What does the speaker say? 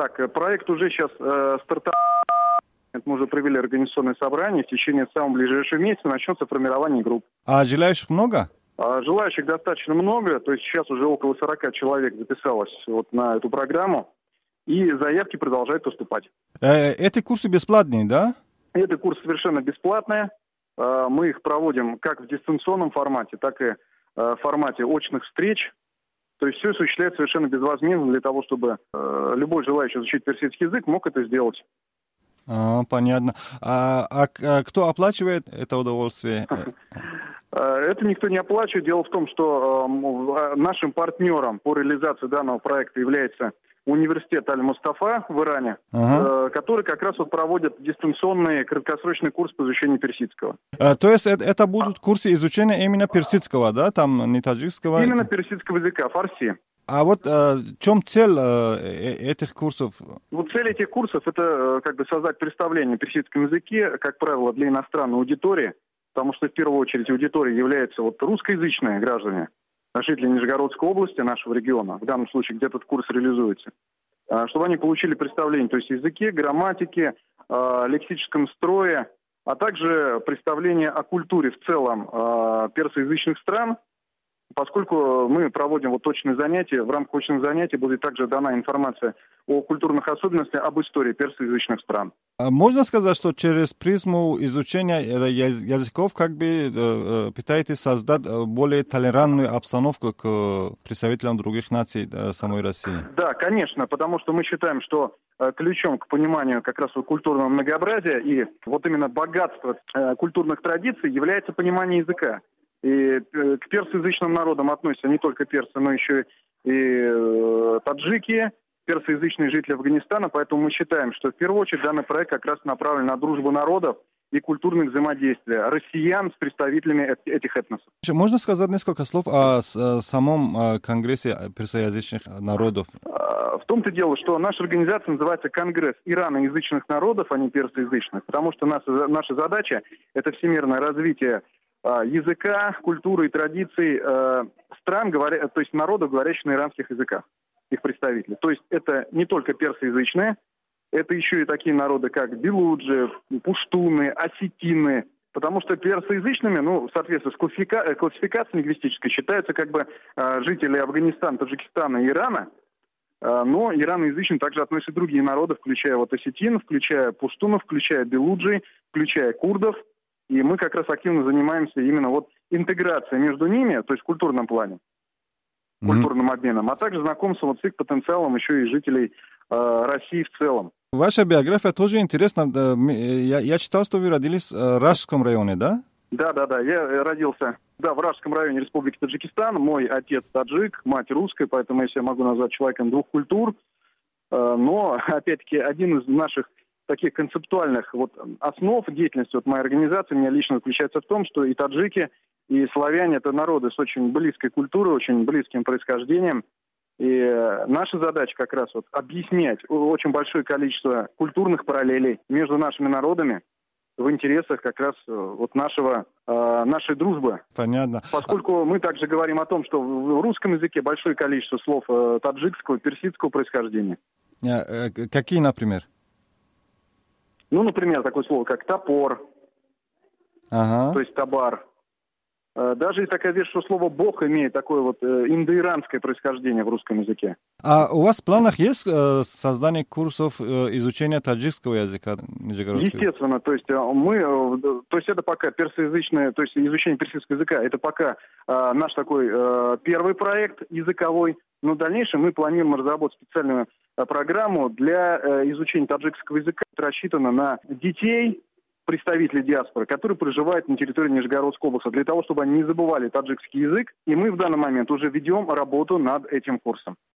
Так, проект уже сейчас стартовал. Мы уже провели организационное собрание. В течение самого ближайшего месяца начнется формирование групп. А желающих много? Желающих достаточно много. То есть сейчас уже около 40 человек записалось вот на эту программу. И заявки продолжают поступать. Эти курсы бесплатные, да? Эти курсы совершенно бесплатные. Мы их проводим как в дистанционном формате, так и в формате очных встреч. То есть все осуществляется совершенно безвозмездно для того, чтобы любой желающий изучить персидский язык мог это сделать. Понятно. Кто оплачивает это удовольствие? Это никто не оплачивает. Дело в том, что нашим партнером по реализации данного проекта является университет Аль-Мустафа в Иране, который как раз вот проводит дистанционный краткосрочный курс по изучению персидского. То есть это будут курсы изучения именно персидского, да? Там не таджикского? Именно персидского языка, фарси. А вот в чем цель этих курсов? Вот цель этих курсов – это как бы создать представление о персидском языке, как правило, для иностранной аудитории, потому что в первую очередь аудиторией являются вот русскоязычные граждане, жители Нижегородской области, нашего региона, в данном случае, где этот курс реализуется, чтобы они получили представление, то есть языке, грамматике, лексическом строе, а также представление о культуре в целом персоязычных стран. Поскольку мы проводим вот точные занятия, в рамках очных занятий будет также дана информация о культурных особенностях, об истории персоязычных стран. Можно сказать, что через призму изучения языков как бы пытаетесь создать более толерантную обстановку к представителям других наций самой России? Да, конечно, потому что мы считаем, что ключом к пониманию как раз культурного многообразия и вот именно богатства культурных традиций является понимание языка. И к персоязычным народам относятся не только персы, но еще и таджики, персоязычные жители Афганистана. Поэтому мы считаем, что в первую очередь данный проект как раз направлен на дружбу народов и культурное взаимодействие россиян с представителями этих этносов. Можно сказать несколько слов о самом Конгрессе персоязычных народов? В том-то дело, что наша организация называется Конгресс ираноязычных народов, а не персоязычных, потому что наша задача – это всемирное развитие языка, культуры и традиций стран, то есть народов, говорящих на иранских языках, их представителей. То есть это не только персоязычные, это еще и такие народы, как белуджи, пуштуны, осетины, потому что персоязычными, в соответствии с классификацией лингвистической, считаются как бы жители Афганистана, Таджикистана и Ирана, но ираноязычным также относятся другие народы, включая вот осетин, включая пуштунов, включая белуджи, включая курдов. И мы как раз активно занимаемся именно вот интеграцией между ними, то есть в культурном плане, культурным обменом, а также знакомством вот с их потенциалом еще и жителей России в целом. Ваша биография тоже интересна. Я читал, что вы родились в Ражском районе, да? Да. Я родился в Ражском районе Республики Таджикистан. Мой отец таджик, мать русская, поэтому я себя могу назвать человеком двух культур. Но, опять-таки, один из наших таких концептуальных вот основ деятельности вот моей организации меня лично заключается в том, что и таджики, и славяне – это народы с очень близкой культурой, очень близким происхождением. И наша задача как раз вот объяснять очень большое количество культурных параллелей между нашими народами в интересах как раз вот нашей дружбы. Понятно. Поскольку мы также говорим о том, что в русском языке большое количество слов таджикского, персидского происхождения. Какие, например? Например, такое слово, как топор, то есть табар. Даже есть такая вещь, что слово «бог» имеет такое вот индоиранское происхождение в русском языке. А у вас в планах есть создание курсов изучения таджикского языка? Естественно, то есть это пока персоязычное, то есть изучение персидского языка, это пока наш такой первый проект языковой, но в дальнейшем мы планируем разработать специальную программу для изучения таджикского языка, рассчитана на детей, представителей диаспоры, которые проживают на территории Нижегородской области, для того, чтобы они не забывали таджикский язык. И мы в данный момент уже ведем работу над этим курсом.